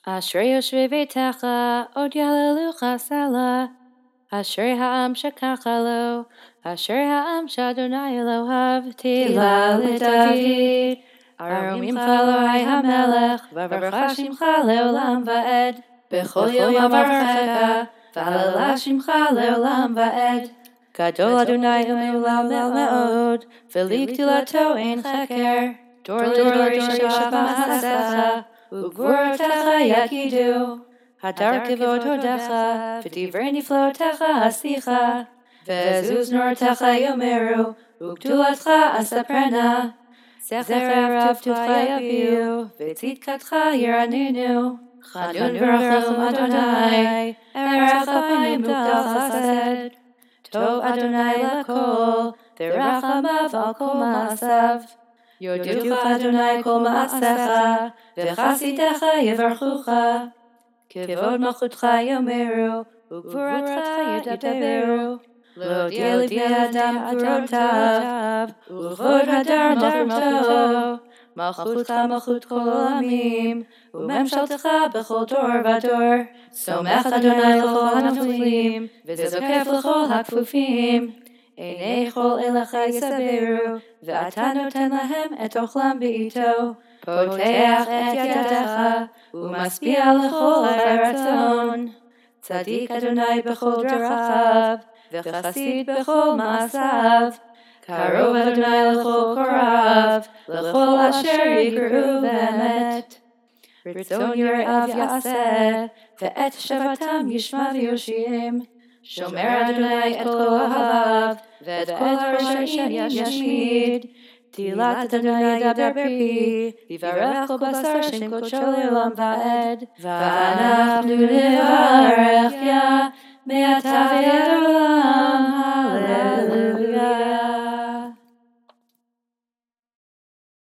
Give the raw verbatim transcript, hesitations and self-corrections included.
אשרי יושבי ביתך, עוד יהללוך סלה. אשרי העם שככה לו, אשרי העם שאדוני אלוהיו, תהילה לדוד. ארום ממך אלוהי המלך, וברכה שמך לעולם ועד. בכל יום אברכך, והללה שמך לעולם ועד. גדול אדוני ומהולל מאוד, ולגדולתו אין חקר. דור לדור ישוע מעשיך, וגבורתך יגידו. הדר כבוד הודך, ודברי נפלאותיך עשיך. ועזוז נורתך יאמרו, וגדולתך אספרנה. זכר רב טובך יביאו, וצדקתך ירננו. חנון ורחום אדוני, ארך אפיים מוגדל חסד. טוב אדוני לכל, ורחמיו על כל מעשיו. יודוך אדוני כל מעשיך, וחסידיך יברכוך. כבוד מלכותך יאמרו, וגבורתך ידברו. להודיע לבני אדם גבורותיו, וכבוד הדר מלכותו. מלכותך מלכות כל עולמים, וממשלתך בכל דור ודור. סומך אדוני לכל הנופלים, וזוקף לכל הכפופים. עיני כל אליך יסברו, ואתה נותן להם את אוכלם בעיתו. פותח את ידך, ומשביע לכל הרצון. צדיק אדוני בכל דרכיו, וחסיד בכל מעשיו. קרוב אדוני לכל קורב, לכל אשר יקראו באמת. רצון יראיו יעשה, ואת שבתם ישמע ויושיעם. שומר אדוני את כל אוהביו, ואת כל הרשעים ישמיד. תהילת אדוני ידבר פי, יברך כל בשר שם קודשו לעולם ועד. ואנחנו נברך יה, מעתה ועד.